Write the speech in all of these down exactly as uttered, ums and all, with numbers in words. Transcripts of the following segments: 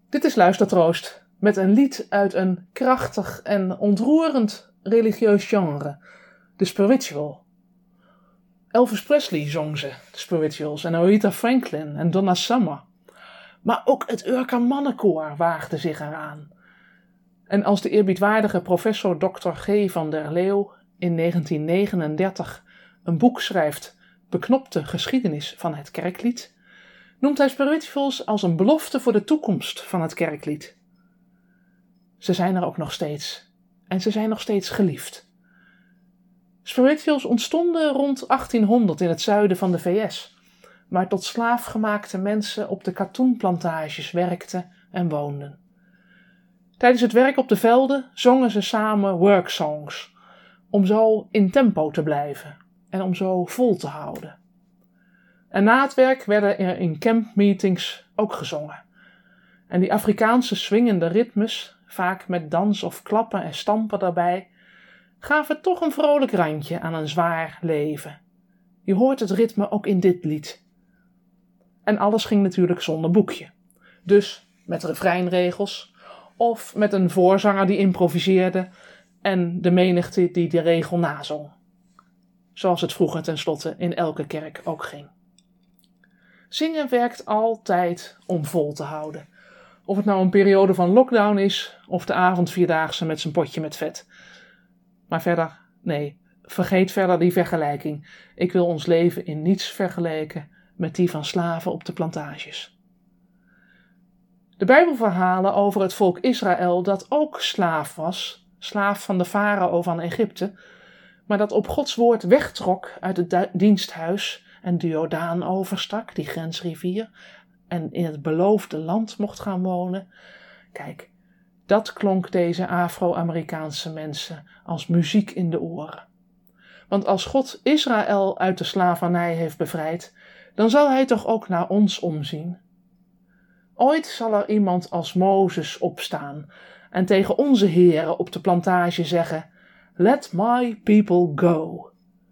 Dit is Luistertroost met een lied uit een krachtig en ontroerend religieus genre, de spiritual. Elvis Presley zong ze, de spirituals, en Aretha Franklin en Donna Summer. Maar ook het Urker Mannenkoor waagde zich eraan. En als de eerbiedwaardige professor dokter G. van der Leeuw in negentien negenendertig een boek schrijft, Beknopte geschiedenis van het kerklied, noemt hij spirituals als een belofte voor de toekomst van het kerklied. Ze zijn er ook nog steeds. En ze zijn nog steeds geliefd. Spirituals ontstonden rond achttienhonderd in het zuiden van de V S, waar tot slaafgemaakte mensen op de katoenplantages werkten en woonden. Tijdens het werk op de velden zongen ze samen worksongs, om zo in tempo te blijven en om zo vol te houden. En na het werk werden er in campmeetings ook gezongen. En die Afrikaanse swingende ritmes, vaak met dans of klappen en stampen daarbij, gaven toch een vrolijk randje aan een zwaar leven. Je hoort het ritme ook in dit lied. En alles ging natuurlijk zonder boekje. Dus met refreinregels of met een voorzanger die improviseerde en de menigte die de regel nazong. Zoals het vroeger tenslotte in elke kerk ook ging. Zingen werkt altijd om vol te houden. Of het nou een periode van lockdown is, of de avondvierdaagse met zijn potje met vet. Maar verder, nee, vergeet verder die vergelijking. Ik wil ons leven in niets vergelijken met die van slaven op de plantages. De Bijbelverhalen over het volk Israël dat ook slaaf was, slaaf van de farao van Egypte, maar dat op Gods woord wegtrok uit het diensthuis en de Jordaan overstak, die grensrivier, en in het beloofde land mocht gaan wonen. Kijk, dat klonk deze Afro-Amerikaanse mensen als muziek in de oren. Want als God Israël uit de slavernij heeft bevrijd, dan zal hij toch ook naar ons omzien. Ooit zal er iemand als Mozes opstaan en tegen onze heren op de plantage zeggen: Let my people go.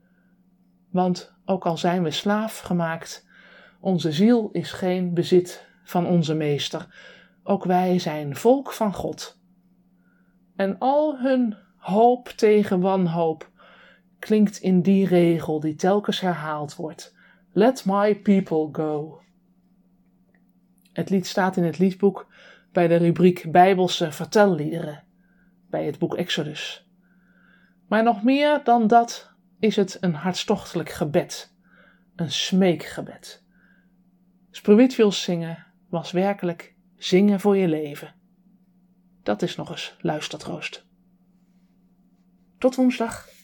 Want ook al zijn we slaaf gemaakt, onze ziel is geen bezit van onze meester. Ook wij zijn volk van God. En al hun hoop tegen wanhoop klinkt in die regel die telkens herhaald wordt. Let my people go. Het lied staat in het liedboek bij de rubriek Bijbelse vertelliederen, bij het boek Exodus. Maar nog meer dan dat is het een hartstochtelijk gebed, een smeekgebed. Spirituals zingen was werkelijk zingen voor je leven. Dat is nog eens Luistertroost. Tot woensdag.